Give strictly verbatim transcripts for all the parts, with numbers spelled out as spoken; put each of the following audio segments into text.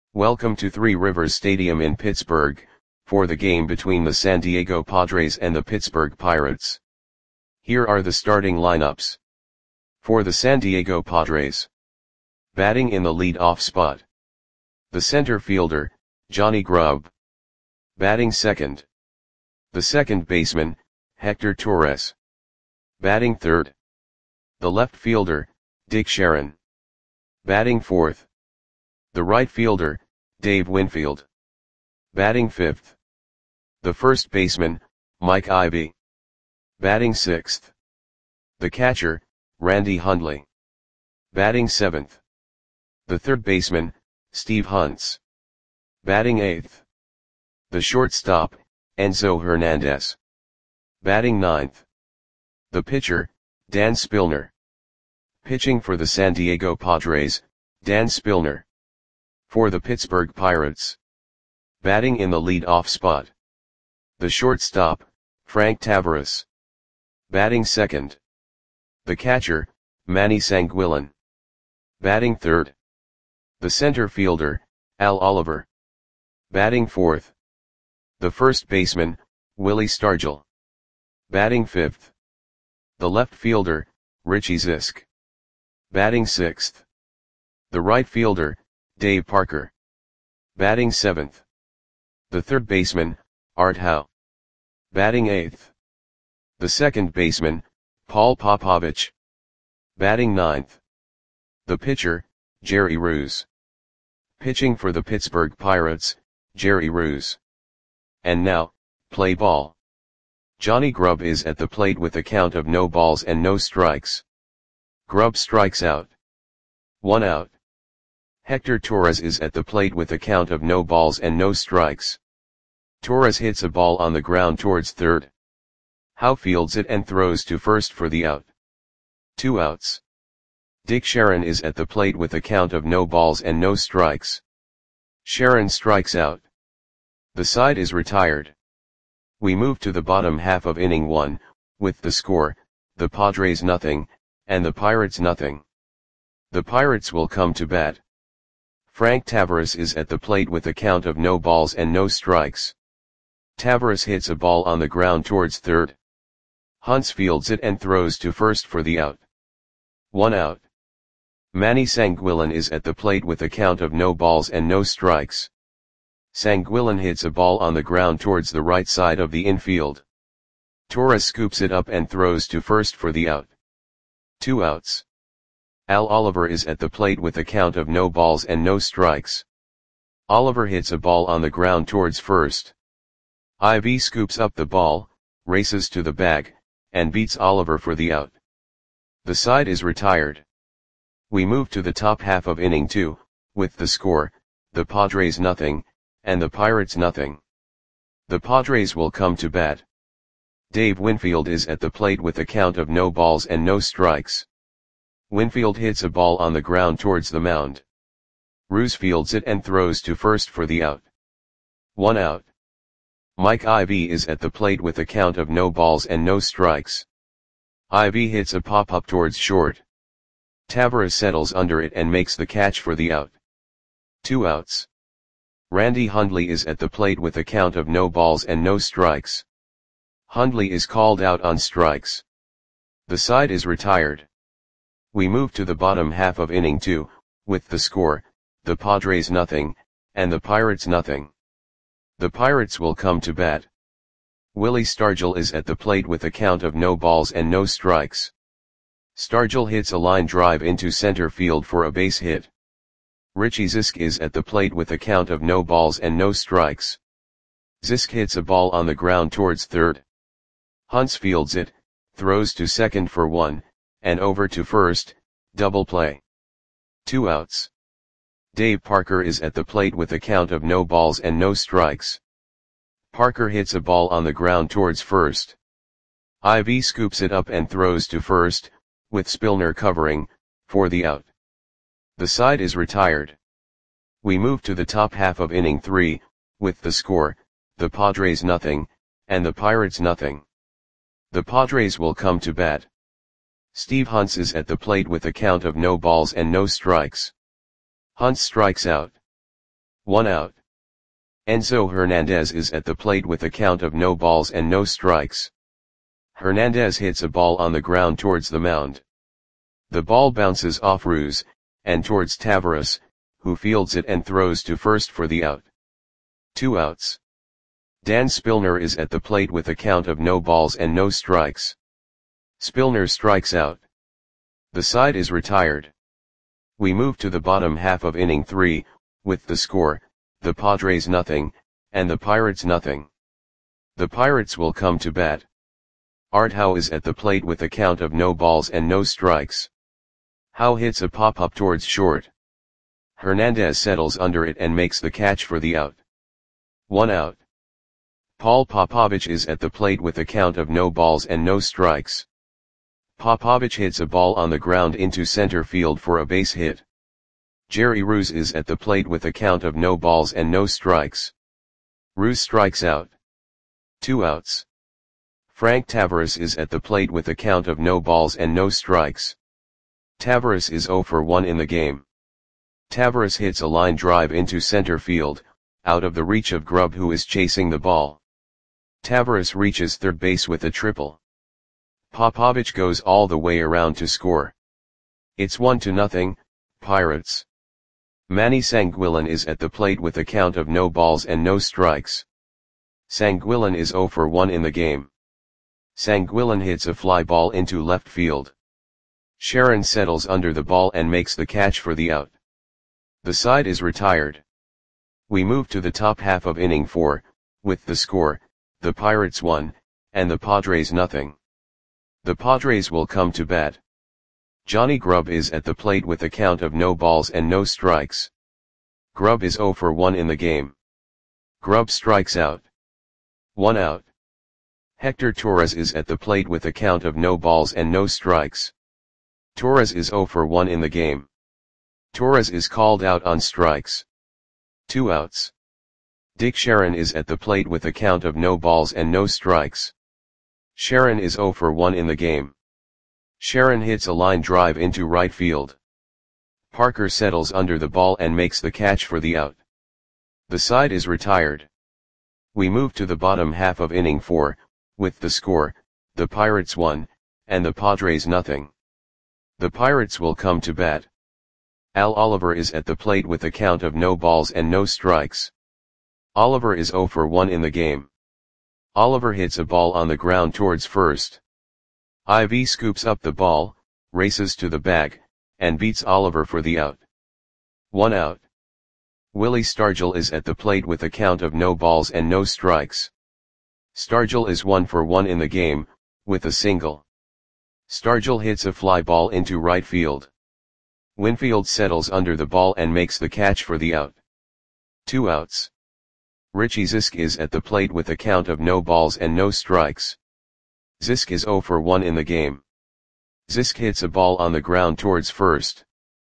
Welcome to Three Rivers Stadium in Pittsburgh, for the game between the San Diego Padres and the Pittsburgh Pirates. Here are the starting lineups. For the San Diego Padres. Batting in the lead-off spot. The center fielder, Johnny Grubb. Batting second. The second baseman, Hector Torres. Batting third. The left fielder, Dick Sharon. Batting fourth. The right fielder, Dave Winfield. Batting fifth. The first baseman, Mike Ivy. Batting sixth. The catcher, Randy Hundley. Batting seventh. The third baseman, Steve Hunts. Batting eighth. The shortstop, Enzo Hernandez. Batting ninth. The pitcher, Dan Spillner. Pitching for the San Diego Padres, Dan Spillner. For the Pittsburgh Pirates. Batting in the lead-off spot. The shortstop, Frank Taveras. Batting second. The catcher, Manny Sanguillen. Batting third. The center fielder, Al Oliver. Batting fourth. The first baseman, Willie Stargell. Batting fifth. The left fielder, Richie Zisk. Batting sixth. The right fielder, Dave Parker. Batting seventh. The third baseman, Art Howe. Batting eighth. The second baseman, Paul Popovich. Batting ninth. The pitcher, Jerry Roos. Pitching for the Pittsburgh Pirates, Jerry Roos. And now, play ball. Johnny Grubb is at the plate with a count of no balls and no strikes. Grubb strikes out. One out. Hector Torres is at the plate with a count of no balls and no strikes. Torres hits a ball on the ground towards third. Howe fields it and throws to first for the out. Two outs. Dick Sharon is at the plate with a count of no balls and no strikes. Sharon strikes out. The side is retired. We move to the bottom half of inning one, with the score, the Padres nothing, and the Pirates nothing. The Pirates will come to bat. Frank Taveras is at the plate with a count of no balls and no strikes. Taveras hits a ball on the ground towards third. Hunts fields it and throws to first for the out. One out. Manny Sanguillen is at the plate with a count of no balls and no strikes. Sanguillen hits a ball on the ground towards the right side of the infield. Torres scoops it up and throws to first for the out. Two outs. Al Oliver is at the plate with a count of no balls and no strikes. Oliver hits a ball on the ground towards first. Ivy scoops up the ball, races to the bag, and beats Oliver for the out. The side is retired. We move to the top half of inning two, with the score, the Padres nothing, and the Pirates nothing. The Padres will come to bat. Dave Winfield is at the plate with a count of no balls and no strikes. Winfield hits a ball on the ground towards the mound. Roos fields it and throws to first for the out. One out. Mike Ivy is at the plate with a count of no balls and no strikes. Ivy hits a pop-up towards short. Taveras settles under it and makes the catch for the out. Two outs. Randy Hundley is at the plate with a count of no balls and no strikes. Hundley is called out on strikes. The side is retired. We move to the bottom half of inning two, with the score, the Padres nothing, and the Pirates nothing. The Pirates will come to bat. Willie Stargell is at the plate with a count of no balls and no strikes. Stargell hits a line drive into center field for a base hit. Richie Zisk is at the plate with a count of no balls and no strikes. Zisk hits a ball on the ground towards third. Hunts fields it, throws to second for one, and over to first, double play. Two outs. Dave Parker is at the plate with a count of no balls and no strikes. Parker hits a ball on the ground towards first. Ivy scoops it up and throws to first, with Spillner covering, for the out. The side is retired. We move to the top half of inning three, with the score, the Padres nothing, and the Pirates nothing. The Padres will come to bat. Steve Hunts is at the plate with a count of no balls and no strikes. Hunts strikes out. one out. Enzo Hernandez is at the plate with a count of no balls and no strikes. Hernandez hits a ball on the ground towards the mound. The ball bounces off Ruz, and towards Taveras, who fields it and throws to first for the out. Two outs. Dan Spillner is at the plate with a count of no balls and no strikes. Spillner strikes out. The side is retired. We move to the bottom half of inning three, with the score, the Padres nothing, and the Pirates nothing. The Pirates will come to bat. Art Howe is at the plate with a count of no balls and no strikes. Howe hits a pop-up towards short. Hernandez settles under it and makes the catch for the out. One out. Paul Popovich is at the plate with a count of no balls and no strikes. Popovich hits a ball on the ground into center field for a base hit. Jerry Ruz is at the plate with a count of no balls and no strikes. Ruz strikes out. Two outs. Frank Taveras is at the plate with a count of no balls and no strikes. Taveras is zero for one in the game. Taveras hits a line drive into center field, out of the reach of Grubb, who is chasing the ball. Taveras reaches third base with a triple. Popovich goes all the way around to score. It's one to nothing, Pirates. Manny Sanguillen is at the plate with a count of no balls and no strikes. Sanguillen is zero for one in the game. Sanguillen hits a fly ball into left field. Sharon settles under the ball and makes the catch for the out. The side is retired. We move to the top half of inning four, with the score, the Pirates one, and the Padres nothing. The Padres will come to bat. Johnny Grubb is at the plate with a count of no balls and no strikes. Grubb is zero for one in the game. Grubb strikes out. One out. Hector Torres is at the plate with a count of no balls and no strikes. Torres is zero for one in the game. Torres is called out on strikes. Two outs. Dick Sharon is at the plate with a count of no balls and no strikes. Sharon is zero for one in the game. Sharon hits a line drive into right field. Parker settles under the ball and makes the catch for the out. The side is retired. We move to the bottom half of inning four, with the score, the Pirates one, and the Padres nothing. The Pirates will come to bat. Al Oliver is at the plate with a count of no balls and no strikes. Oliver is zero for one in the game. Oliver hits a ball on the ground towards first. Ivy scoops up the ball, races to the bag, and beats Oliver for the out. One out. Willie Stargell is at the plate with a count of no balls and no strikes. Stargell is one for one in the game, with a single. Stargell hits a fly ball into right field. Winfield settles under the ball and makes the catch for the out. Two outs. Richie Zisk is at the plate with a count of no balls and no strikes. Zisk is zero for one in the game. Zisk hits a ball on the ground towards first.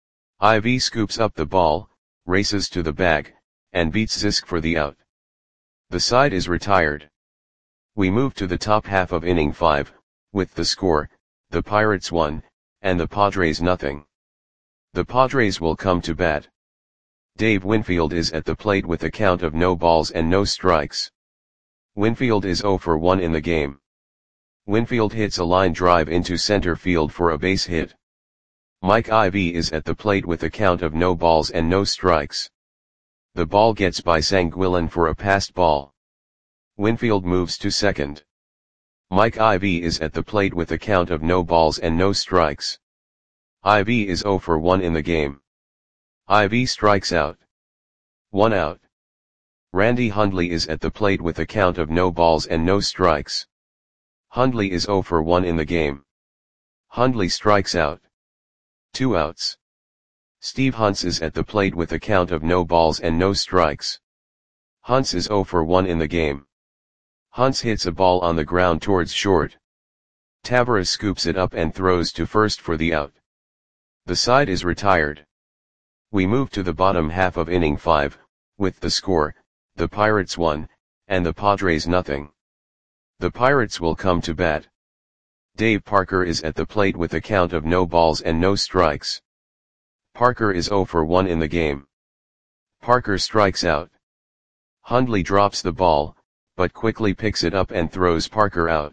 Ivy scoops up the ball, races to the bag, and beats Zisk for the out. The side is retired. We move to the top half of inning five, with the score, the Pirates one, and the Padres nothing. The Padres will come to bat. Dave Winfield is at the plate with a count of no balls and no strikes. Winfield is zero for one in the game. Winfield hits a line drive into center field for a base hit. Mike Ivy is at the plate with a count of no balls and no strikes. The ball gets by Sanguillen for a passed ball. Winfield moves to second. Mike Ivy is at the plate with a count of no balls and no strikes. Ivy is zero for one in the game. Ivy strikes out. One out. Randy Hundley is at the plate with a count of no balls and no strikes. Hundley is zero for one in the game. Hundley strikes out. Two outs. Steve Hunts is at the plate with a count of no balls and no strikes. Hunts is zero for one in the game. Hunts hits a ball on the ground towards short. Taveras scoops it up and throws to first for the out. The side is retired. We move to the bottom half of inning five, with the score, the Pirates one, and the Padres nothing. The Pirates will come to bat. Dave Parker is at the plate with a count of no balls and no strikes. Parker is zero for one in the game. Parker strikes out. Hundley drops the ball, but quickly picks it up and throws Parker out.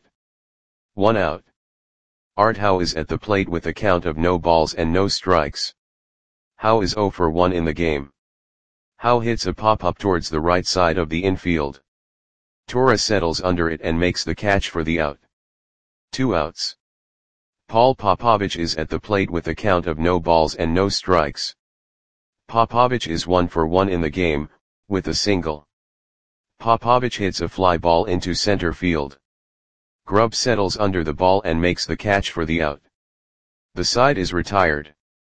One out. Art Howe is at the plate with a count of no balls and no strikes. Howe is zero for one in the game. Howe hits a pop-up towards the right side of the infield. Torres settles under it and makes the catch for the out. Two outs. Paul Popovich is at the plate with a count of no balls and no strikes. Popovich is one for one in the game, with a single. Popovich hits a fly ball into center field. Grubb settles under the ball and makes the catch for the out. The side is retired.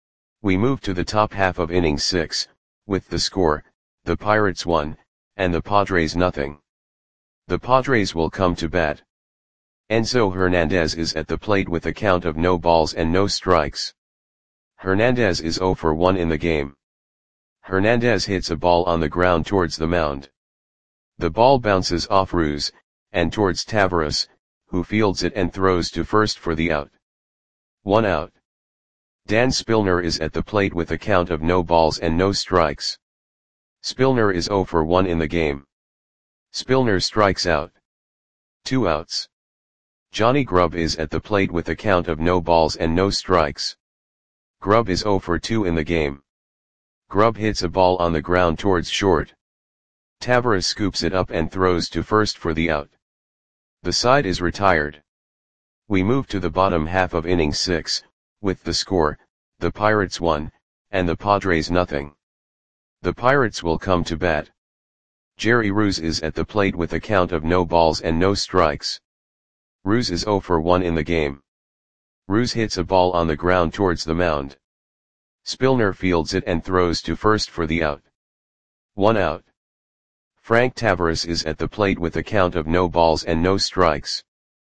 We move to the top half of inning six, with the score, the Pirates one, and the Padres nothing. The Padres will come to bat. Enzo Hernandez is at the plate with a count of no balls and no strikes. Hernandez is zero for one in the game. Hernandez hits a ball on the ground towards the mound. The ball bounces off Ruse, and towards Tavares, who fields it and throws to first for the out. One out. Dan Spillner is at the plate with a count of no balls and no strikes. Spillner is zero for one in the game. Spillner strikes out. Two outs. Johnny Grubb is at the plate with a count of no balls and no strikes. Grubb is zero for two in the game. Grubb hits a ball on the ground towards short. Tavares scoops it up and throws to first for the out. The side is retired. We move to the bottom half of inning six, with the score, the Pirates one, and the Padres nothing. The Pirates will come to bat. Jerry Ruse is at the plate with a count of no balls and no strikes. Ruse is zero for one in the game. Ruse hits a ball on the ground towards the mound. Spillner fields it and throws to first for the out. One out. Frank Tavares is at the plate with a count of no balls and no strikes.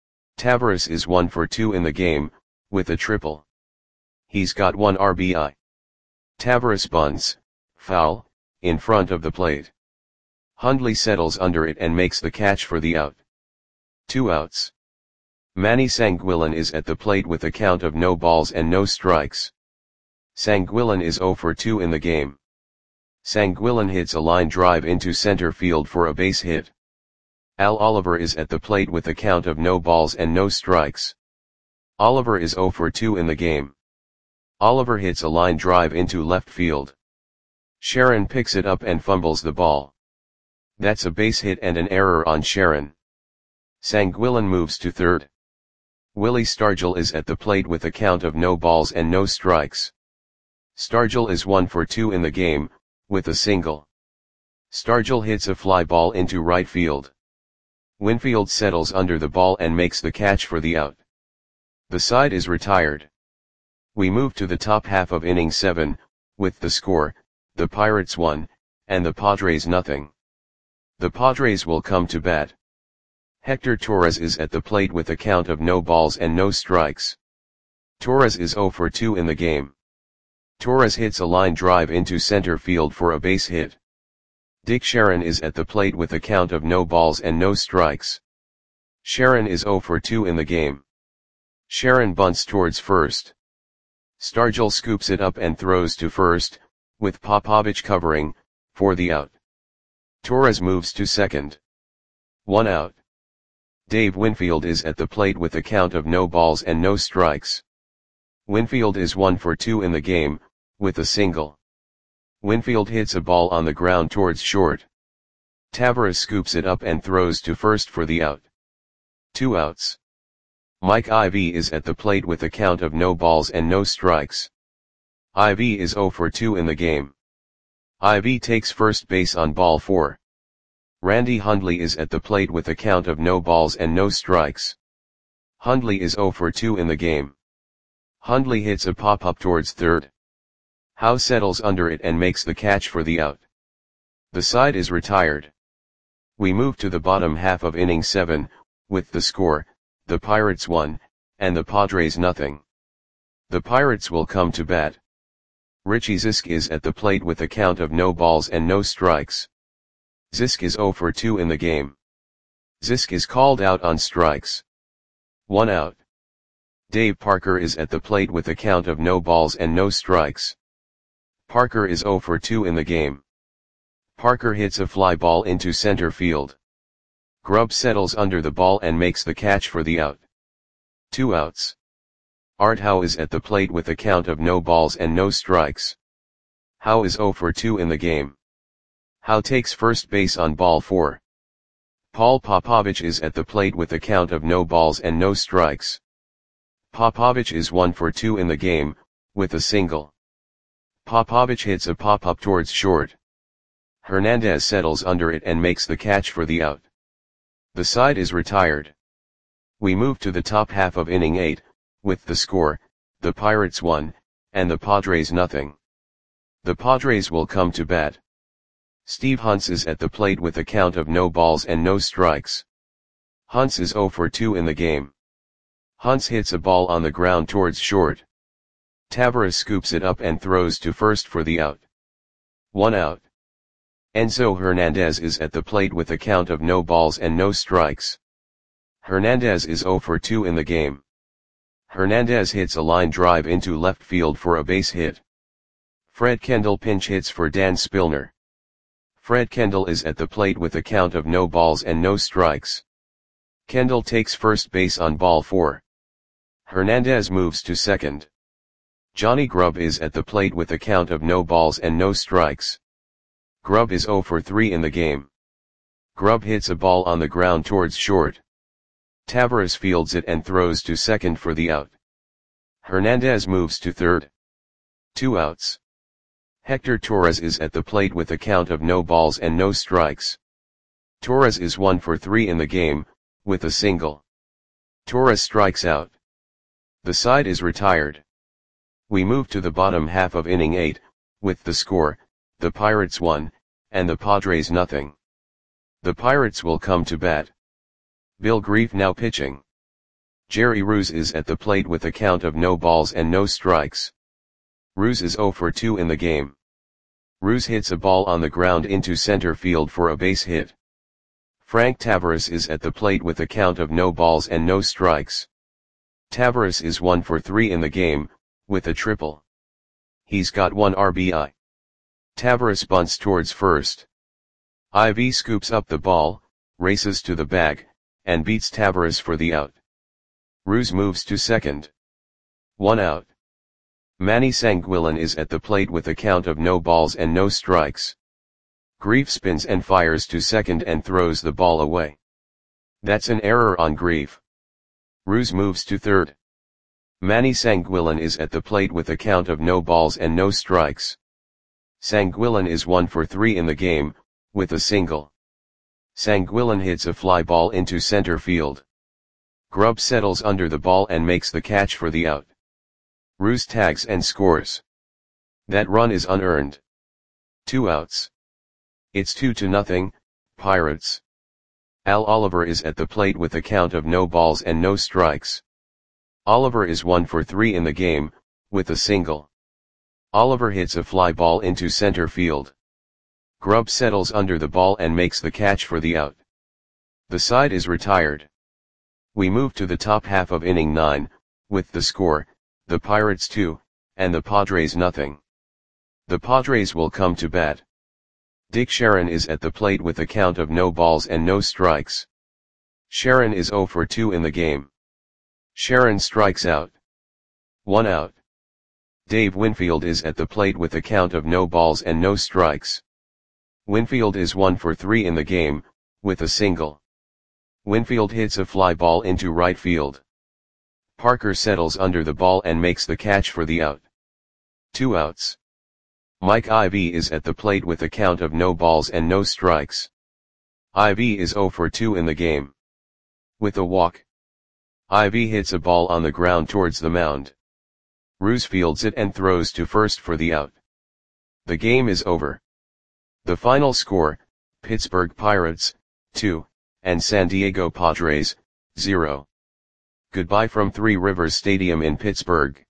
Tavares is one for two in the game, with a triple. He's got one R B I. Tavares bunts, foul, in front of the plate. Hundley settles under it and makes the catch for the out. Two outs. Manny Sanguillen is at the plate with a count of no balls and no strikes. Sanguillen is zero for two in the game. Sanguillen hits a line drive into center field for a base hit. Al Oliver is at the plate with a count of no balls and no strikes. Oliver is zero for two in the game. Oliver hits a line drive into left field. Sharon picks it up and fumbles the ball. That's a base hit and an error on Sharon. Sanguillen moves to third. Willie Stargell is at the plate with a count of no balls and no strikes. Stargell is one for two in the game, with a single. Stargell hits a fly ball into right field. Winfield settles under the ball and makes the catch for the out. The side is retired. We move to the top half of inning seven, with the score, the Pirates one, and the Padres nothing. The Padres will come to bat. Hector Torres is at the plate with a count of no balls and no strikes. Torres is zero for two in the game. Torres hits a line drive into center field for a base hit. Dick Sharon is at the plate with a count of no balls and no strikes. Sharon is zero for two in the game. Sharon bunts towards first. Stargell scoops it up and throws to first, with Popovich covering, for the out. Torres moves to second. One out. Dave Winfield is at the plate with a count of no balls and no strikes. Winfield is one for two in the game, with a single. Winfield hits a ball on the ground towards short. Tavares scoops it up and throws to first for the out. Two outs. Mike Ivy is at the plate with a count of no balls and no strikes. Ivy is zero for two in the game. Ivy takes first base on ball four. Randy Hundley is at the plate with a count of no balls and no strikes. Hundley is zero for two in the game. Hundley hits a pop-up towards third. Howe settles under it and makes the catch for the out. The side is retired. We move to the bottom half of inning seven, with the score, the Pirates one, and the Padres nothing. The Pirates will come to bat. Richie Zisk is at the plate with a count of no balls and no strikes. Zisk is zero for two in the game. Zisk is called out on strikes. One out. Dave Parker is at the plate with a count of no balls and no strikes. Parker is zero for two in the game. Parker hits a fly ball into center field. Grubb settles under the ball and makes the catch for the out. Two outs. Art Howe is at the plate with a count of no balls and no strikes. Howe is oh for two in the game. Howe takes first base on ball four. Paul Popovich is at the plate with a count of no balls and no strikes. Popovich is one for two in the game, with a single. Popovich hits a pop-up towards short. Hernandez settles under it and makes the catch for the out. The side is retired. We move to the top half of inning eight, with the score, the Pirates one, and the Padres nothing. The Padres will come to bat. Steve Hunts is at the plate with a count of no balls and no strikes. Hunts is oh for two in the game. Hunts hits a ball on the ground towards short. Taveras scoops it up and throws to first for the out. One out. Enzo Hernandez is at the plate with a count of no balls and no strikes. Hernandez is oh for two in the game. Hernandez hits a line drive into left field for a base hit. Fred Kendall pinch hits for Dan Spillner. Fred Kendall is at the plate with a count of no balls and no strikes. Kendall takes first base on ball four. Hernandez moves to second. Johnny Grubb is at the plate with a count of no balls and no strikes. Grubb is oh for three in the game. Grubb hits a ball on the ground towards short. Taveras fields it and throws to second for the out. Hernandez moves to third. Two outs. Hector Torres is at the plate with a count of no balls and no strikes. Torres is one for three in the game, with a single. Torres strikes out. The side is retired. We move to the bottom half of inning eight, with the score, the Pirates one, and the Padres nothing. The Pirates will come to bat. Bill Grief now pitching. Jerry Ruse is at the plate with a count of no balls and no strikes. Ruse is oh for two in the game. Ruse hits a ball on the ground into center field for a base hit. Frank Taveras is at the plate with a count of no balls and no strikes. Taveras is one for three in the game, with a triple. He's got one R B I. Taveras bunts towards first. Ivy scoops up the ball, races to the bag, and beats Taveras for the out. Ruse moves to second. One out. Manny Sanguillen is at the plate with a count of no balls and no strikes. Grief spins and fires to second and throws the ball away. That's an error on Grief. Ruse moves to third. Manny Sanguillen is at the plate with a count of no balls and no strikes. Sanguillen is one for three in the game, with a single. Sanguillen hits a fly ball into center field. Grubb settles under the ball and makes the catch for the out. Ruse tags and scores. That run is unearned. Two outs. It's two to nothing, Pirates. Al Oliver is at the plate with a count of no balls and no strikes. Oliver is one for three in the game, with a single. Oliver hits a fly ball into center field. Grubb settles under the ball and makes the catch for the out. The side is retired. We move to the top half of inning nine, with the score, the Pirates two, and the Padres nothing. The Padres will come to bat. Dick Sharon is at the plate with a count of no balls and no strikes. Sharon is oh for two in the game. Sharon strikes out. One out. Dave Winfield is at the plate with a count of no balls and no strikes. Winfield is one for three in the game, with a single. Winfield hits a fly ball into right field. Parker settles under the ball and makes the catch for the out. Two outs. Mike Ivy is at the plate with a count of no balls and no strikes. Ivy is oh for two in the game. With a walk. Ivy hits a ball on the ground towards the mound. Ruse fields it and throws to first for the out. The game is over. The final score, Pittsburgh Pirates, two, and San Diego Padres, zero. Goodbye from Three Rivers Stadium in Pittsburgh.